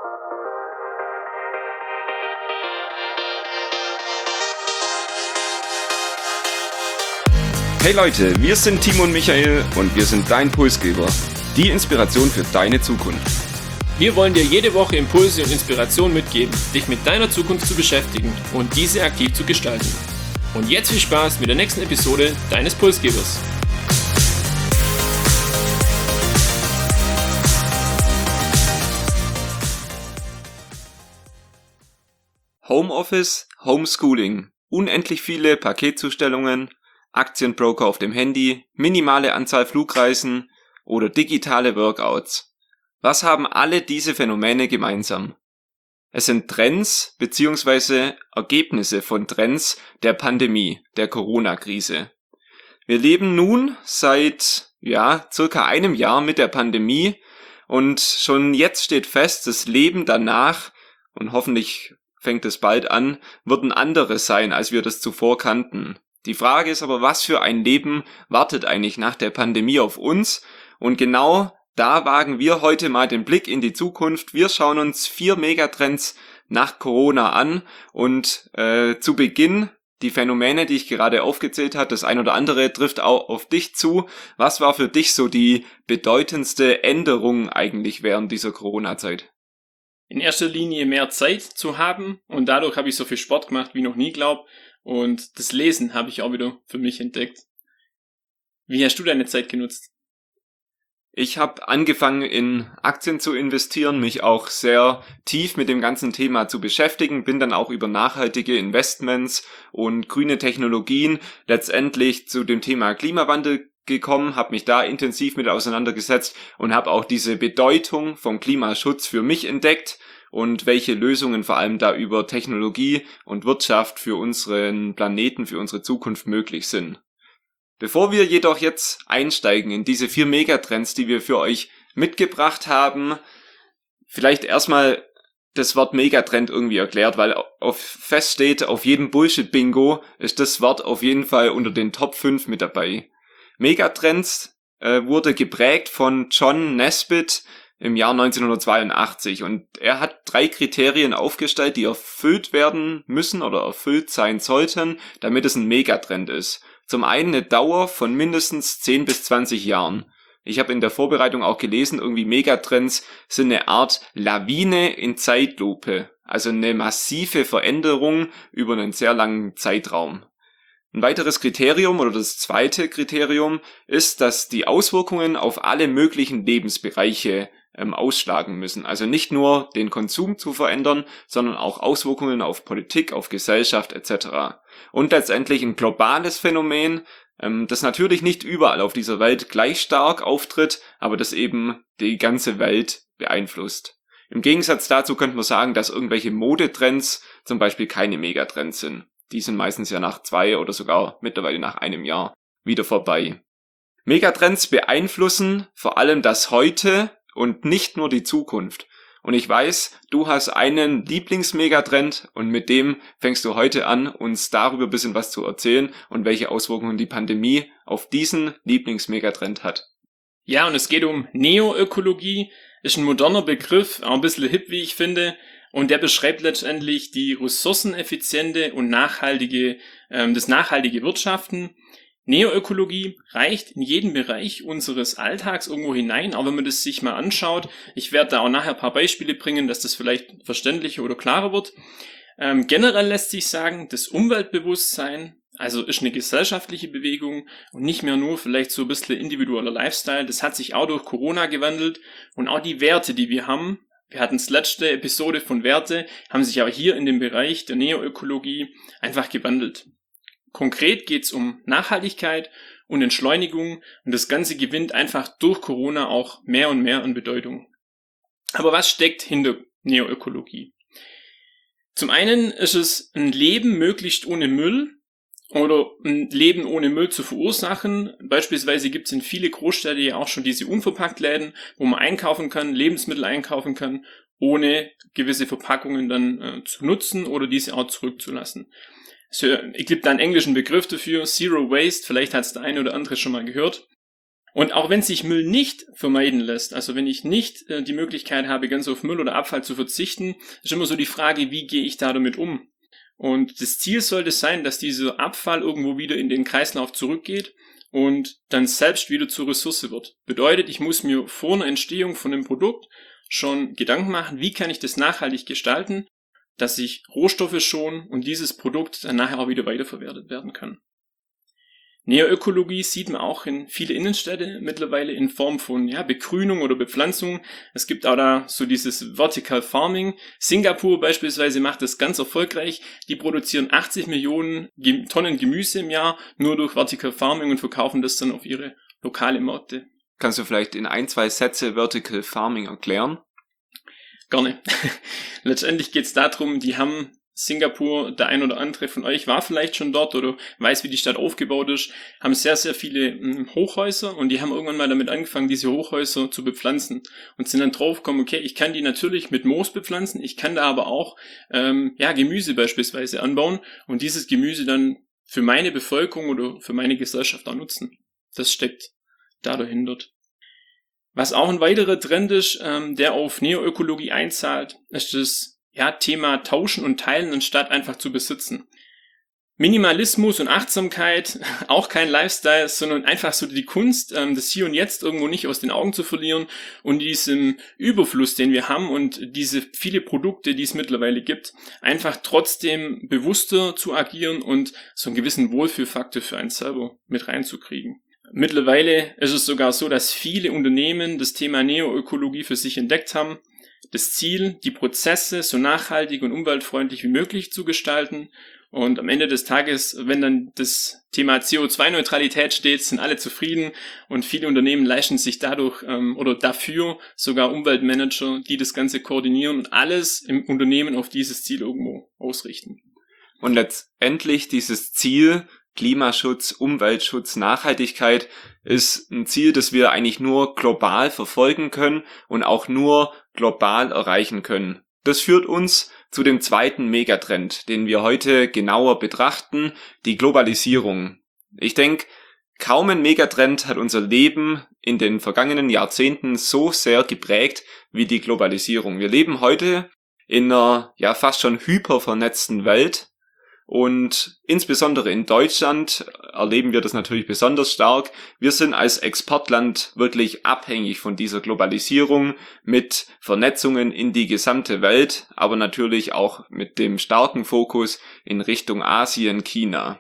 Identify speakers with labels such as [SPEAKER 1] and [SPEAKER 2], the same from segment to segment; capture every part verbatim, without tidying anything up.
[SPEAKER 1] Hey Leute, wir sind Timo und Michael und wir sind dein Pulsgeber, die Inspiration für deine Zukunft.
[SPEAKER 2] Wir wollen dir jede Woche Impulse und Inspiration mitgeben, dich mit deiner Zukunft zu beschäftigen und diese aktiv zu gestalten. Und jetzt viel Spaß mit der nächsten Episode deines Pulsgebers.
[SPEAKER 1] Homeoffice, Homeschooling, unendlich viele Paketzustellungen, Aktienbroker auf dem Handy, minimale Anzahl Flugreisen oder digitale Workouts. Was haben alle diese Phänomene gemeinsam? Es sind Trends bzw. Ergebnisse von Trends der Pandemie, der Corona-Krise. Wir leben nun seit, ja, circa einem Jahr mit der Pandemie und schon jetzt steht fest, das Leben danach, und hoffentlich fängt es bald an, wird ein anderes sein, als wir das zuvor kannten. Die Frage ist aber, was für ein Leben wartet eigentlich nach der Pandemie auf uns? Und genau da wagen wir heute mal den Blick in die Zukunft. Wir schauen uns vier Megatrends nach Corona an und äh, zu Beginn die Phänomene, die ich gerade aufgezählt habe. Das ein oder andere trifft auch auf dich zu. Was war für dich so die bedeutendste Änderung eigentlich während dieser Corona-Zeit?
[SPEAKER 2] In erster Linie mehr Zeit zu haben und dadurch habe ich so viel Sport gemacht wie noch nie, glaub. Und das Lesen habe ich auch wieder für mich entdeckt. Wie hast du deine Zeit genutzt?
[SPEAKER 1] Ich habe angefangen, in Aktien zu investieren, mich auch sehr tief mit dem ganzen Thema zu beschäftigen, bin dann auch über nachhaltige Investments und grüne Technologien letztendlich zu dem Thema Klimawandel gekommen, habe mich da intensiv mit auseinandergesetzt und habe auch diese Bedeutung vom Klimaschutz für mich entdeckt und welche Lösungen vor allem da über Technologie und Wirtschaft für unseren Planeten, für unsere Zukunft möglich sind. Bevor wir jedoch jetzt einsteigen in diese vier Megatrends, die wir für euch mitgebracht haben, vielleicht erstmal das Wort Megatrend irgendwie erklärt, weil auf feststeht, auf jedem Bullshit-Bingo ist das Wort auf jeden Fall unter den Top fünf mit dabei. Megatrends äh, wurde geprägt von John Naisbitt im Jahr neunzehnhundertzweiundachtzig und er hat drei Kriterien aufgestellt, die erfüllt werden müssen oder erfüllt sein sollten, damit es ein Megatrend ist. Zum einen eine Dauer von mindestens zehn bis zwanzig Jahren. Ich habe in der Vorbereitung auch gelesen, irgendwie Megatrends sind eine Art Lawine in Zeitlupe, also eine massive Veränderung über einen sehr langen Zeitraum. Ein weiteres Kriterium oder das zweite Kriterium ist, dass die Auswirkungen auf alle möglichen Lebensbereiche ähm, ausschlagen müssen. Also nicht nur den Konsum zu verändern, sondern auch Auswirkungen auf Politik, auf Gesellschaft et cetera. Und letztendlich ein globales Phänomen, ähm, das natürlich nicht überall auf dieser Welt gleich stark auftritt, aber das eben die ganze Welt beeinflusst. Im Gegensatz dazu könnte man sagen, dass irgendwelche Modetrends zum Beispiel keine Megatrends sind. Die sind meistens ja nach zwei oder sogar mittlerweile nach einem Jahr wieder vorbei. Megatrends beeinflussen vor allem das Heute und nicht nur die Zukunft. Und ich weiß, du hast einen Lieblings-Megatrend und mit dem fängst du heute an, uns darüber ein bisschen was zu erzählen und welche Auswirkungen die Pandemie auf diesen Lieblings-Megatrend hat.
[SPEAKER 2] Ja, und es geht um Neoökologie, ist ein moderner Begriff, auch ein bisschen hip, wie ich finde. Und der beschreibt letztendlich die ressourceneffiziente und nachhaltige, ähm, das nachhaltige Wirtschaften. Neoökologie reicht in jeden Bereich unseres Alltags irgendwo hinein, auch wenn man das sich mal anschaut. Ich werde da auch nachher ein paar Beispiele bringen, dass das vielleicht verständlicher oder klarer wird. Ähm, generell lässt sich sagen, das Umweltbewusstsein, also ist eine gesellschaftliche Bewegung und nicht mehr nur vielleicht so ein bisschen individueller Lifestyle. Das hat sich auch durch Corona gewandelt und auch die Werte, die wir haben. Wir hatten das letzte Episode von Werte, haben sich aber hier in dem Bereich der Neoökologie einfach gewandelt. Konkret geht es um Nachhaltigkeit und Entschleunigung und das Ganze gewinnt einfach durch Corona auch mehr und mehr an Bedeutung. Aber was steckt hinter Neoökologie? Zum einen ist es ein Leben möglichst ohne Müll oder ein Leben ohne Müll zu verursachen. Beispielsweise gibt es in viele Großstädte ja auch schon diese Unverpacktläden, wo man einkaufen kann, Lebensmittel einkaufen kann, ohne gewisse Verpackungen dann äh, zu nutzen oder diese auch zurückzulassen. Es gibt da einen englischen Begriff dafür, Zero Waste, vielleicht hat es der eine oder andere schon mal gehört. Und auch wenn sich Müll nicht vermeiden lässt, also wenn ich nicht äh, die Möglichkeit habe, ganz auf Müll oder Abfall zu verzichten, ist immer so die Frage, wie gehe ich da damit um? Und das Ziel sollte sein, dass dieser Abfall irgendwo wieder in den Kreislauf zurückgeht und dann selbst wieder zur Ressource wird. Bedeutet, ich muss mir vor einer Entstehung von einem Produkt schon Gedanken machen, wie kann ich das nachhaltig gestalten, dass ich Rohstoffe schon und dieses Produkt dann nachher auch wieder weiterverwertet werden kann. Neoökologie sieht man auch in viele Innenstädte mittlerweile in Form von ja, Begrünung oder Bepflanzung. Es gibt auch da so dieses Vertical Farming. Singapur beispielsweise macht das ganz erfolgreich. Die produzieren achtzig Millionen Tonnen Gemüse im Jahr nur durch Vertical Farming und verkaufen das dann auf ihre lokale Märkte.
[SPEAKER 1] Kannst du vielleicht in ein, zwei Sätze Vertical Farming erklären?
[SPEAKER 2] Gerne. Letztendlich geht es darum, die haben Singapur, der ein oder andere von euch war vielleicht schon dort oder weiß, wie die Stadt aufgebaut ist, haben sehr, sehr viele mh, Hochhäuser und die haben irgendwann mal damit angefangen, diese Hochhäuser zu bepflanzen und sind dann drauf gekommen, okay, ich kann die natürlich mit Moos bepflanzen, ich kann da aber auch ähm, ja Gemüse beispielsweise anbauen und dieses Gemüse dann für meine Bevölkerung oder für meine Gesellschaft auch nutzen. Das steckt da dahinter. Was auch ein weiterer Trend ist, ähm, der auf Neoökologie einzahlt, ist das ja, Thema Tauschen und Teilen anstatt einfach zu besitzen. Minimalismus und Achtsamkeit, auch kein Lifestyle, sondern einfach so die Kunst, ähm, das Hier und Jetzt irgendwo nicht aus den Augen zu verlieren und diesem Überfluss, den wir haben und diese viele Produkte, die es mittlerweile gibt, einfach trotzdem bewusster zu agieren und so einen gewissen Wohlfühlfaktor für einen selber mit reinzukriegen. Mittlerweile ist es sogar so, dass viele Unternehmen das Thema Neoökologie für sich entdeckt haben. Das Ziel, die Prozesse so nachhaltig und umweltfreundlich wie möglich zu gestalten. Und am Ende des Tages, wenn dann das Thema C O zwei Neutralität steht, sind alle zufrieden und viele Unternehmen leisten sich dadurch ähm, oder dafür sogar Umweltmanager, die das Ganze koordinieren und alles im Unternehmen auf dieses Ziel irgendwo ausrichten.
[SPEAKER 1] Und letztendlich dieses Ziel, Klimaschutz, Umweltschutz, Nachhaltigkeit, ist ein Ziel, das wir eigentlich nur global verfolgen können und auch nur global erreichen können. Das führt uns zu dem zweiten Megatrend, den wir heute genauer betrachten, die Globalisierung. Ich denke, kaum ein Megatrend hat unser Leben in den vergangenen Jahrzehnten so sehr geprägt wie die Globalisierung. Wir leben heute in einer ja fast schon hypervernetzten Welt. Und insbesondere in Deutschland erleben wir das natürlich besonders stark. Wir sind als Exportland wirklich abhängig von dieser Globalisierung mit Vernetzungen in die gesamte Welt, aber natürlich auch mit dem starken Fokus in Richtung Asien, China.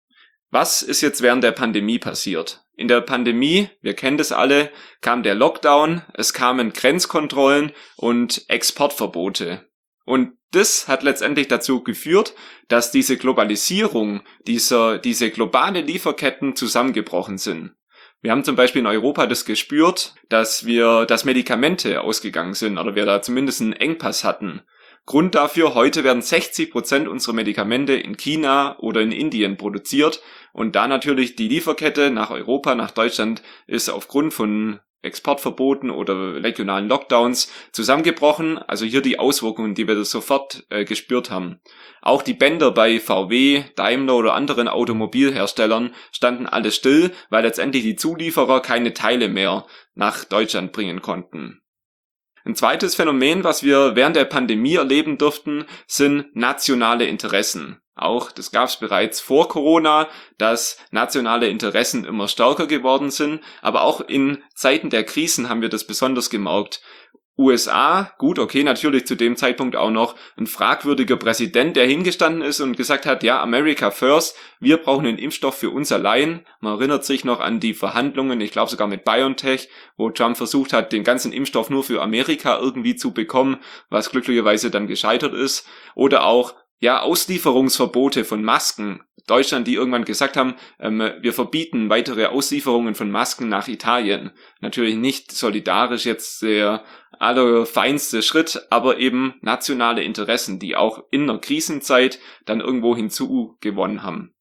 [SPEAKER 1] Was ist jetzt während der Pandemie passiert? In der Pandemie, wir kennen das alle, kam der Lockdown, es kamen Grenzkontrollen und Exportverbote. Und das hat letztendlich dazu geführt, dass diese Globalisierung, dieser, diese globale Lieferketten zusammengebrochen sind. Wir haben zum Beispiel in Europa das gespürt, dass wir, dass Medikamente ausgegangen sind oder wir da zumindest einen Engpass hatten. Grund dafür, heute werden sechzig Prozent unserer Medikamente in China oder in Indien produziert und da natürlich die Lieferkette nach Europa, nach Deutschland ist aufgrund von Exportverboten oder regionalen Lockdowns zusammengebrochen, also hier die Auswirkungen, die wir sofort äh, gespürt haben. Auch die Bänder bei V W, Daimler oder anderen Automobilherstellern standen alle still, weil letztendlich die Zulieferer keine Teile mehr nach Deutschland bringen konnten. Ein zweites Phänomen, was wir während der Pandemie erleben durften, sind nationale Interessen. Auch, das gab es bereits vor Corona, dass nationale Interessen immer stärker geworden sind, aber auch in Zeiten der Krisen haben wir das besonders gemerkt. U S A, gut, okay, natürlich zu dem Zeitpunkt auch noch ein fragwürdiger Präsident, der hingestanden ist und gesagt hat, ja, America first, wir brauchen einen Impfstoff für uns allein. Man erinnert sich noch an die Verhandlungen, ich glaube sogar mit BioNTech, wo Trump versucht hat, den ganzen Impfstoff nur für Amerika irgendwie zu bekommen, was glücklicherweise dann gescheitert ist. Oder auch, ja, Auslieferungsverbote von Masken. Deutschland, die irgendwann gesagt haben, ähm, wir verbieten weitere Auslieferungen von Masken nach Italien. Natürlich nicht solidarisch jetzt der allerfeinste Schritt, aber eben nationale Interessen, die auch in einer Krisenzeit dann irgendwo hinzugewonnen haben.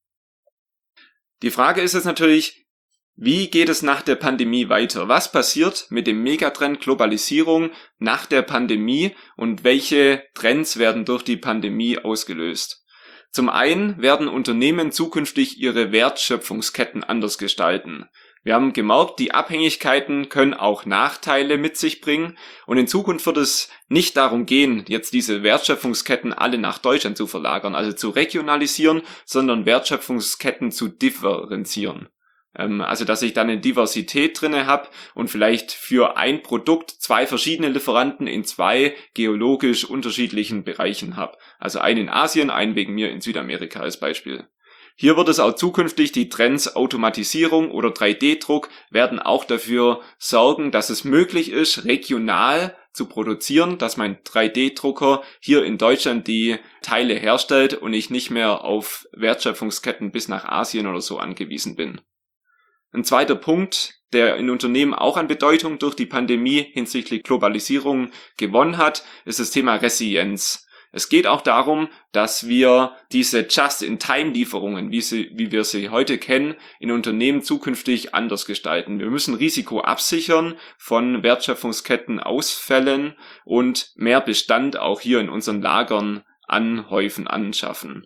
[SPEAKER 1] Die Frage ist jetzt natürlich, wie geht es nach der Pandemie weiter? Was passiert mit dem Megatrend Globalisierung nach der Pandemie und welche Trends werden durch die Pandemie ausgelöst? Zum einen werden Unternehmen zukünftig ihre Wertschöpfungsketten anders gestalten. Wir haben gemerkt, die Abhängigkeiten können auch Nachteile mit sich bringen und in Zukunft wird es nicht darum gehen, jetzt diese Wertschöpfungsketten alle nach Deutschland zu verlagern, also zu regionalisieren, sondern Wertschöpfungsketten zu differenzieren. Also dass ich dann eine Diversität drinne habe und vielleicht für ein Produkt zwei verschiedene Lieferanten in zwei geologisch unterschiedlichen Bereichen habe. Also einen in Asien, einen wegen mir in Südamerika als Beispiel. Hier wird es auch zukünftig, die Trends Automatisierung oder drei D Druck werden auch dafür sorgen, dass es möglich ist, regional zu produzieren, dass mein drei D Drucker hier in Deutschland die Teile herstellt und ich nicht mehr auf Wertschöpfungsketten bis nach Asien oder so angewiesen bin. Ein zweiter Punkt, der in Unternehmen auch an Bedeutung durch die Pandemie hinsichtlich Globalisierung gewonnen hat, ist das Thema Resilienz. Es geht auch darum, dass wir diese Just-in-Time-Lieferungen, wie sie, wie wir sie heute kennen, in Unternehmen zukünftig anders gestalten. Wir müssen Risiko absichern von Wertschöpfungsketten-Ausfällen und mehr Bestand auch hier in unseren Lagern anhäufen, anschaffen.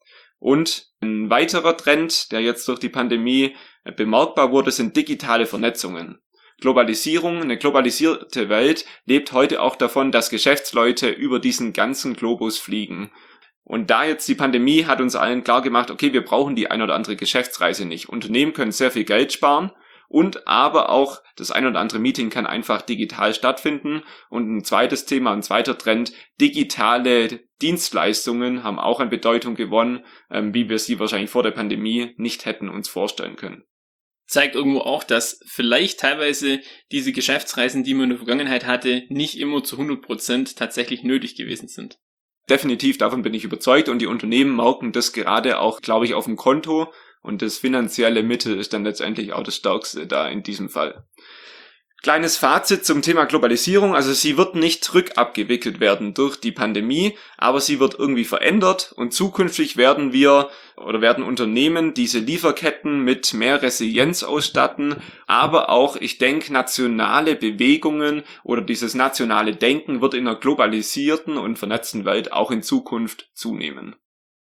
[SPEAKER 1] Und ein weiterer Trend, der jetzt durch die Pandemie bemerkbar wurde, sind digitale Vernetzungen. Globalisierung, eine globalisierte Welt lebt heute auch davon, dass Geschäftsleute über diesen ganzen Globus fliegen. Und da jetzt die Pandemie hat uns allen klar gemacht, okay, wir brauchen die ein oder andere Geschäftsreise nicht. Unternehmen können sehr viel Geld sparen und aber auch das ein oder andere Meeting kann einfach digital stattfinden. Und ein zweites Thema, ein zweiter Trend, digitale Dienstleistungen haben auch an Bedeutung gewonnen, wie wir sie wahrscheinlich vor der Pandemie nicht hätten uns vorstellen können.
[SPEAKER 2] Zeigt irgendwo auch, dass vielleicht teilweise diese Geschäftsreisen, die man in der Vergangenheit hatte, nicht immer zu hundert Prozent tatsächlich nötig gewesen sind.
[SPEAKER 1] Definitiv, davon bin ich überzeugt und die Unternehmen merken das gerade auch, glaube ich, auf dem Konto und das finanzielle Mittel ist dann letztendlich auch das Stärkste da in diesem Fall. Kleines Fazit zum Thema Globalisierung, also sie wird nicht rückabgewickelt werden durch die Pandemie, aber sie wird irgendwie verändert und zukünftig werden wir oder werden Unternehmen diese Lieferketten mit mehr Resilienz ausstatten, aber auch, ich denke, nationale Bewegungen oder dieses nationale Denken wird in einer globalisierten und vernetzten Welt auch in Zukunft zunehmen.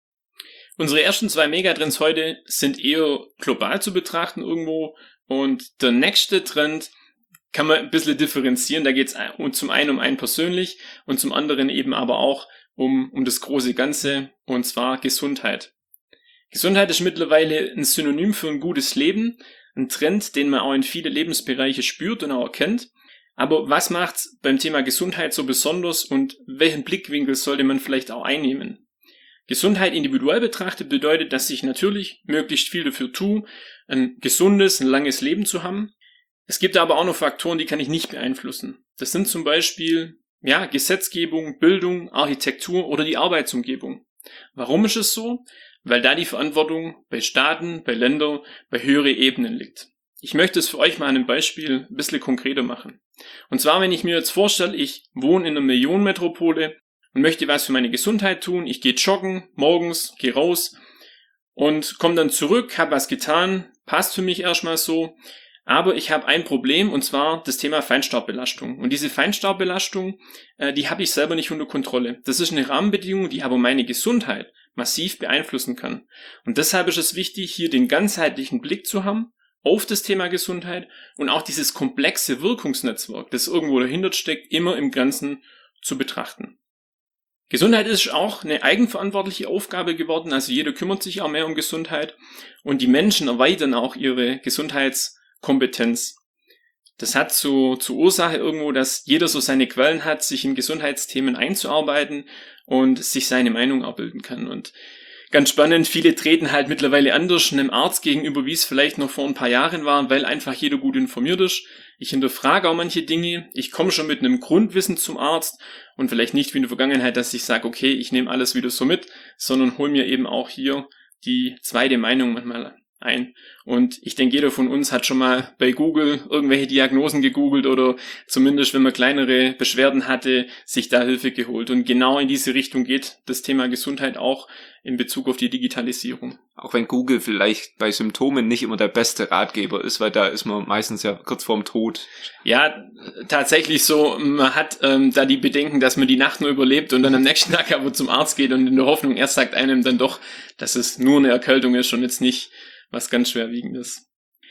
[SPEAKER 2] Unsere ersten zwei Megatrends heute sind eher global zu betrachten irgendwo und der nächste Trend kann man ein bisschen differenzieren. Da geht es zum einen um einen persönlich und zum anderen eben aber auch um, um das große Ganze, und zwar Gesundheit. Gesundheit ist mittlerweile ein Synonym für ein gutes Leben, ein Trend, den man auch in viele Lebensbereiche spürt und auch erkennt. Aber was macht's beim Thema Gesundheit so besonders und welchen Blickwinkel sollte man vielleicht auch einnehmen? Gesundheit individuell betrachtet bedeutet, dass ich natürlich möglichst viel dafür tue, ein gesundes, ein langes Leben zu haben. Es gibt aber auch noch Faktoren, die kann ich nicht beeinflussen. Das sind zum Beispiel ja, Gesetzgebung, Bildung, Architektur oder die Arbeitsumgebung. Warum ist es so? Weil da die Verantwortung bei Staaten, bei Ländern, bei höheren Ebenen liegt. Ich möchte es für euch mal an einem Beispiel ein bisschen konkreter machen. Und zwar, wenn ich mir jetzt vorstelle, ich wohne in einer Millionenmetropole und möchte was für meine Gesundheit tun. Ich gehe joggen morgens, gehe raus und komme dann zurück, habe was getan, passt für mich erstmal so. Aber ich habe ein Problem, und zwar das Thema Feinstaubbelastung. Und diese Feinstaubbelastung, äh, die habe ich selber nicht unter Kontrolle. Das ist eine Rahmenbedingung, die aber meine Gesundheit massiv beeinflussen kann. Und deshalb ist es wichtig, hier den ganzheitlichen Blick zu haben auf das Thema Gesundheit und auch dieses komplexe Wirkungsnetzwerk, das irgendwo dahinter steckt, immer im Ganzen zu betrachten. Gesundheit ist auch eine eigenverantwortliche Aufgabe geworden, also jeder kümmert sich auch mehr um Gesundheit und die Menschen erweitern auch ihre Gesundheits Kompetenz. Das hat so zur Ursache irgendwo, dass jeder so seine Quellen hat, sich in Gesundheitsthemen einzuarbeiten und sich seine Meinung abbilden kann. Und ganz spannend, viele treten halt mittlerweile anders einem Arzt gegenüber, wie es vielleicht noch vor ein paar Jahren war, weil einfach jeder gut informiert ist. Ich hinterfrage auch manche Dinge. Ich komme schon mit einem Grundwissen zum Arzt und vielleicht nicht wie in der Vergangenheit, dass ich sage, okay, ich nehme alles wieder so mit, sondern hole mir eben auch hier die zweite Meinung manchmal ein. Und ich denke, jeder von uns hat schon mal bei Google irgendwelche Diagnosen gegoogelt oder zumindest, wenn man kleinere Beschwerden hatte, sich da Hilfe geholt. Und genau in diese Richtung geht das Thema Gesundheit auch in Bezug auf die Digitalisierung.
[SPEAKER 1] Auch wenn Google vielleicht bei Symptomen nicht immer der beste Ratgeber ist, weil da ist man meistens ja kurz vorm Tod.
[SPEAKER 2] Ja, tatsächlich so. Man hat ähm, da die Bedenken, dass man die Nacht nur überlebt und dann am nächsten Tag aber zum Arzt geht und in der Hoffnung, erst sagt einem dann doch, dass es nur eine Erkältung ist und jetzt nicht was ganz Schwerwiegendes.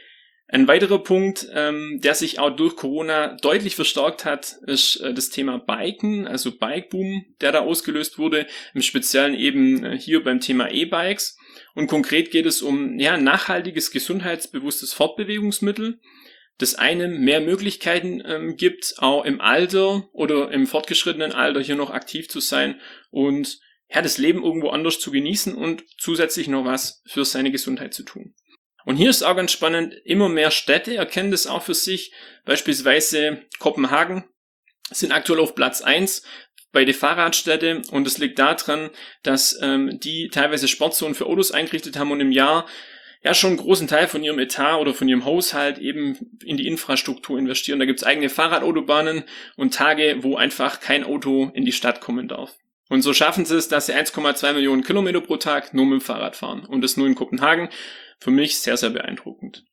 [SPEAKER 2] Ein weiterer Punkt, ähm, der sich auch durch Corona deutlich verstärkt hat, ist äh, das Thema Biken, also Bikeboom, der da ausgelöst wurde, im Speziellen eben äh, hier beim Thema E-Bikes. Und konkret geht es um ja, nachhaltiges, gesundheitsbewusstes Fortbewegungsmittel, das einem mehr Möglichkeiten ähm, gibt, auch im Alter oder im fortgeschrittenen Alter hier noch aktiv zu sein und ja, das Leben irgendwo anders zu genießen und zusätzlich noch was für seine Gesundheit zu tun. Und hier ist auch ganz spannend, immer mehr Städte erkennen das auch für sich. Beispielsweise Kopenhagen sind aktuell auf Platz eins bei den Fahrradstädten und es liegt daran, dass ähm, die teilweise Sportzonen für Autos eingerichtet haben und im Jahr ja schon einen großen Teil von ihrem Etat oder von ihrem Haushalt eben in die Infrastruktur investieren. Da gibt's eigene Fahrradautobahnen und Tage, wo einfach kein Auto in die Stadt kommen darf. Und so schaffen sie es, dass sie eins Komma zwei Millionen Kilometer pro Tag nur mit dem Fahrrad fahren. Und das nur in Kopenhagen. Für mich sehr, sehr beeindruckend.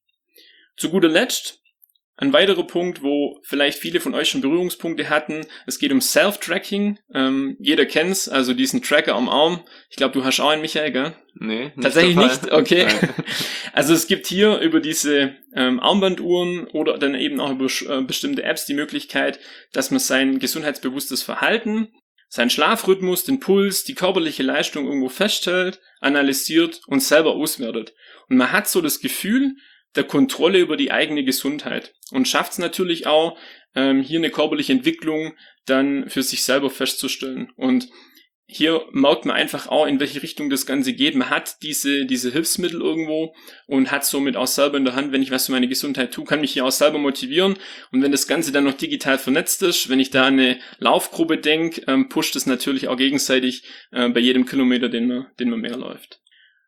[SPEAKER 2] Zu guter Letzt, ein weiterer Punkt, wo vielleicht viele von euch schon Berührungspunkte hatten. Es geht um Self-Tracking. Ähm, jeder kennt's, also diesen Tracker am Arm. Ich glaube, du hast auch einen, Michael, gell?
[SPEAKER 1] Nee, nicht
[SPEAKER 2] tatsächlich nicht? Okay.
[SPEAKER 1] Nein.
[SPEAKER 2] Also es gibt hier über diese ähm, Armbanduhren oder dann eben auch über äh, bestimmte Apps die Möglichkeit, dass man sein gesundheitsbewusstes Verhalten, seinen Schlafrhythmus, den Puls, die körperliche Leistung irgendwo feststellt, analysiert und selber auswertet. Und man hat so das Gefühl der Kontrolle über die eigene Gesundheit und schafft es natürlich auch, ähm, hier eine körperliche Entwicklung dann für sich selber festzustellen. Und hier merkt man einfach auch, in welche Richtung das Ganze geht. Man hat diese diese Hilfsmittel irgendwo und hat somit auch selber in der Hand, wenn ich was für meine Gesundheit tue, kann mich hier auch selber motivieren. Und wenn das Ganze dann noch digital vernetzt ist, wenn ich da an eine Laufgruppe denke, ähm, pusht es natürlich auch gegenseitig äh, bei jedem Kilometer, den man, den man mehr läuft.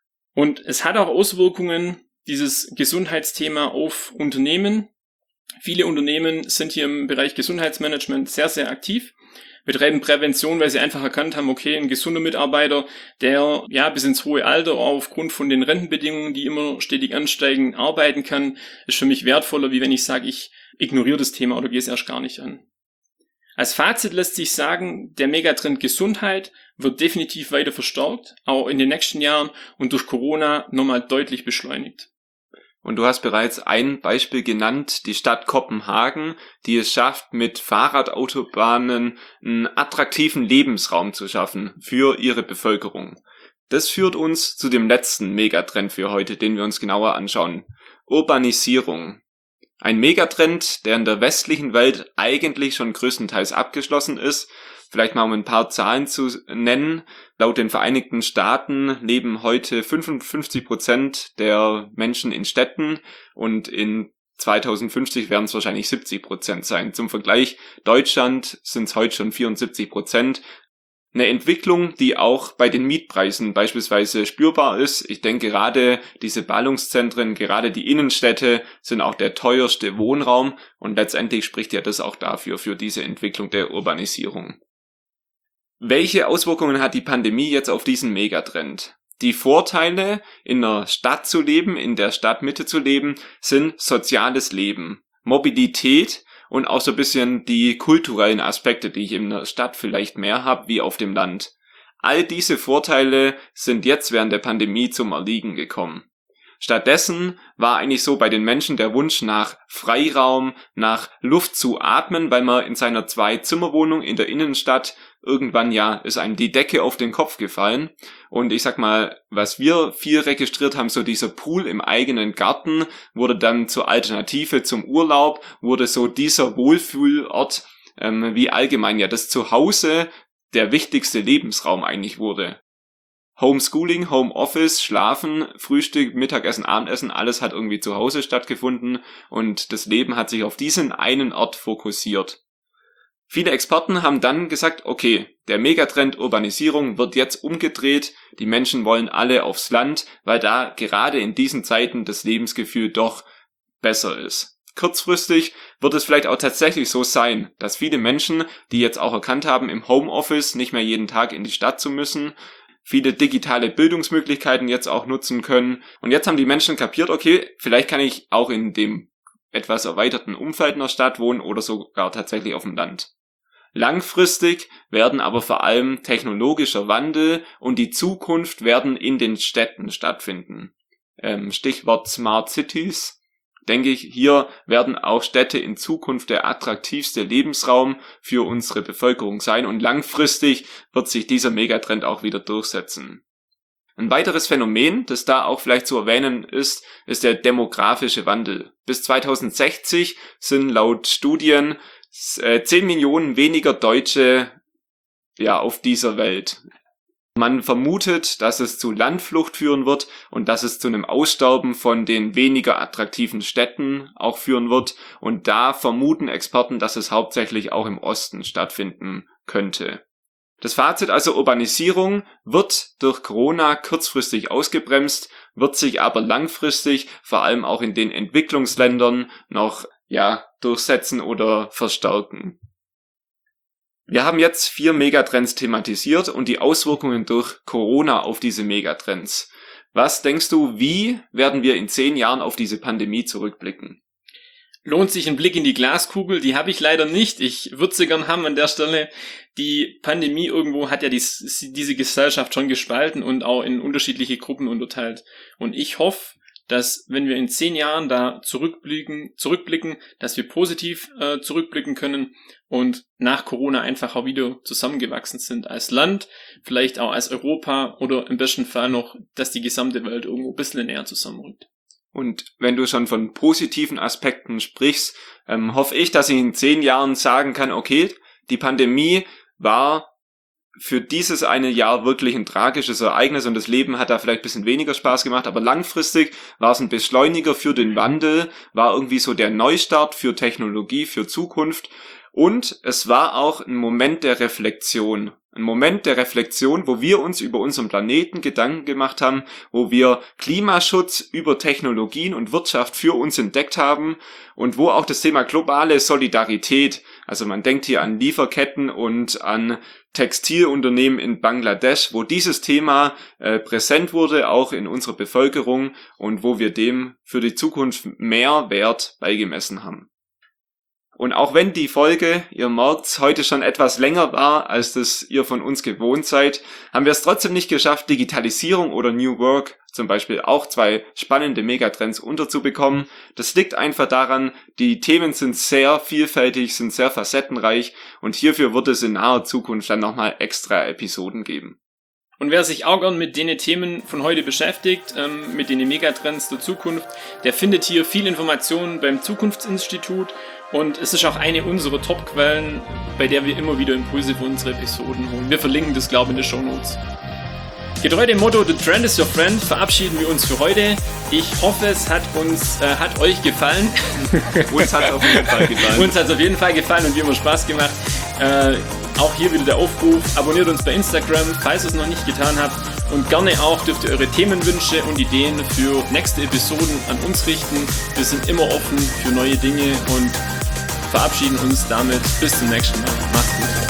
[SPEAKER 2] Und es hat auch Auswirkungen, dieses Gesundheitsthema auf Unternehmen. Viele Unternehmen sind hier im Bereich Gesundheitsmanagement sehr, sehr aktiv, betreiben Prävention, weil sie einfach erkannt haben, okay, ein gesunder Mitarbeiter, der ja bis ins hohe Alter aufgrund von den Rentenbedingungen, die immer stetig ansteigen, arbeiten kann, ist für mich wertvoller, wie wenn ich sage, ich ignoriere das Thema oder gehe es erst gar nicht an. Als Fazit lässt sich sagen, der Megatrend Gesundheit wird definitiv weiter verstärkt, auch in den nächsten Jahren und durch Corona nochmal deutlich beschleunigt.
[SPEAKER 1] Und du hast bereits ein Beispiel genannt, die Stadt Kopenhagen, die es schafft, mit Fahrradautobahnen einen attraktiven Lebensraum zu schaffen für ihre Bevölkerung. Das führt uns zu dem letzten Megatrend für heute, den wir uns genauer anschauen. Urbanisierung. Ein Megatrend, der in der westlichen Welt eigentlich schon größtenteils abgeschlossen ist. Vielleicht mal um ein paar Zahlen zu nennen. Laut den Vereinigten Staaten leben heute fünfundfünfzig Prozent der Menschen in Städten und in zweitausendfünfzig werden es wahrscheinlich siebzig Prozent sein. Zum Vergleich, Deutschland sind es heute schon vierundsiebzig Prozent. Eine Entwicklung, die auch bei den Mietpreisen beispielsweise spürbar ist. Ich denke, gerade diese Ballungszentren, gerade die Innenstädte sind auch der teuerste Wohnraum und letztendlich spricht ja das auch dafür, für diese Entwicklung der Urbanisierung. Welche Auswirkungen hat die Pandemie jetzt auf diesen Megatrend? Die Vorteile, in einer Stadt zu leben, in der Stadtmitte zu leben, sind soziales Leben, Mobilität und auch so ein bisschen die kulturellen Aspekte, die ich in der Stadt vielleicht mehr habe, wie auf dem Land. All diese Vorteile sind jetzt während der Pandemie zum Erliegen gekommen. Stattdessen war eigentlich so bei den Menschen der Wunsch nach Freiraum, nach Luft zu atmen, weil man in seiner Zwei-Zimmer-Wohnung in der Innenstadt irgendwann ja ist einem die Decke auf den Kopf gefallen. Und ich sag mal, was wir viel registriert haben, so dieser Pool im eigenen Garten wurde dann zur Alternative zum Urlaub, wurde so dieser Wohlfühlort, ähm, wie allgemein ja das Zuhause der wichtigste Lebensraum eigentlich wurde. Homeschooling, Homeoffice, Schlafen, Frühstück, Mittagessen, Abendessen, alles hat irgendwie zu Hause stattgefunden und das Leben hat sich auf diesen einen Ort fokussiert. Viele Experten haben dann gesagt, okay, der Megatrend Urbanisierung wird jetzt umgedreht, die Menschen wollen alle aufs Land, weil da gerade in diesen Zeiten das Lebensgefühl doch besser ist. Kurzfristig wird es vielleicht auch tatsächlich so sein, dass viele Menschen, die jetzt auch erkannt haben, im Homeoffice nicht mehr jeden Tag in die Stadt zu müssen, viele digitale Bildungsmöglichkeiten jetzt auch nutzen können. Und jetzt haben die Menschen kapiert, okay, vielleicht kann ich auch in dem etwas erweiterten Umfeld einer Stadt wohnen oder sogar tatsächlich auf dem Land. Langfristig werden aber vor allem technologischer Wandel und die Zukunft werden in den Städten stattfinden. Ähm, Stichwort Smart Cities. denke ich, hier werden auch Städte in Zukunft der attraktivste Lebensraum für unsere Bevölkerung sein und langfristig wird sich dieser Megatrend auch wieder durchsetzen. Ein weiteres Phänomen, das da auch vielleicht zu erwähnen ist, ist der demografische Wandel. Bis zweitausendsechzig sind laut Studien zehn Millionen weniger Deutsche ja auf dieser Welt. Man vermutet, dass es zu Landflucht führen wird und dass es zu einem Aussterben von den weniger attraktiven Städten auch führen wird. Und da vermuten Experten, dass es hauptsächlich auch im Osten stattfinden könnte. Das Fazit also: Urbanisierung wird durch Corona kurzfristig ausgebremst, wird sich aber langfristig vor allem auch in den Entwicklungsländern noch ja durchsetzen oder verstärken. Wir haben jetzt vier Megatrends thematisiert und die Auswirkungen durch Corona auf diese Megatrends. Was denkst du, wie werden wir in zehn Jahren auf diese Pandemie zurückblicken?
[SPEAKER 2] Lohnt sich ein Blick in die Glaskugel? Die habe ich leider nicht. Ich würde sie gern haben an der Stelle. Die Pandemie irgendwo hat ja dies, diese Gesellschaft schon gespalten und auch in unterschiedliche Gruppen unterteilt. Und ich hoffe, dass wenn wir in zehn Jahren da zurückblicken, zurückblicken, dass wir positiv äh, zurückblicken können und nach Corona einfach auch wieder zusammengewachsen sind als Land, vielleicht auch als Europa oder im besten Fall noch, dass die gesamte Welt irgendwo ein bisschen näher zusammenrückt.
[SPEAKER 1] Und wenn du schon von positiven Aspekten sprichst, ähm, hoffe ich, dass ich in zehn Jahren sagen kann, okay, die Pandemie war für dieses eine Jahr wirklich ein tragisches Ereignis und das Leben hat da vielleicht ein bisschen weniger Spaß gemacht, aber langfristig war es ein Beschleuniger für den Wandel, war irgendwie so der Neustart für Technologie, für Zukunft und es war auch ein Moment der Reflexion. Ein Moment der Reflexion, wo wir uns über unseren Planeten Gedanken gemacht haben, wo wir Klimaschutz über Technologien und Wirtschaft für uns entdeckt haben und wo auch das Thema globale Solidarität, also man denkt hier an Lieferketten und an Textilunternehmen in Bangladesch, wo dieses Thema äh, präsent wurde, auch in unserer Bevölkerung und wo wir dem für die Zukunft mehr Wert beigemessen haben. Und auch wenn die Folge, ihr merkt, heute schon etwas länger war, als das ihr von uns gewohnt seid, haben wir es trotzdem nicht geschafft, Digitalisierung oder New Work zum Beispiel auch zwei spannende Megatrends unterzubekommen. Das liegt einfach daran, die Themen sind sehr vielfältig, sind sehr facettenreich und hierfür wird es in naher Zukunft dann nochmal extra Episoden geben.
[SPEAKER 2] Und wer sich auch gern mit den Themen von heute beschäftigt, ähm, mit den Megatrends der Zukunft, der findet hier viel Informationen beim Zukunftsinstitut und es ist auch eine unserer Top-Quellen, bei der wir immer wieder Impulse für unsere Episoden holen. Wir verlinken das, glaube ich, in den Shownotes. Getreu dem Motto The Trend is your friend verabschieden wir uns für heute. Ich hoffe, es hat uns, äh, hat euch gefallen.
[SPEAKER 1] Uns hat es auf jeden Fall gefallen.
[SPEAKER 2] Uns hat es auf jeden Fall gefallen und wie immer Spaß gemacht. Äh, auch hier wieder der Aufruf, abonniert uns bei Instagram, falls ihr es noch nicht getan habt. Und gerne auch dürft ihr eure Themenwünsche und Ideen für nächste Episoden an uns richten. Wir sind immer offen für neue Dinge und verabschieden uns damit. Bis zum nächsten Mal. Macht's gut.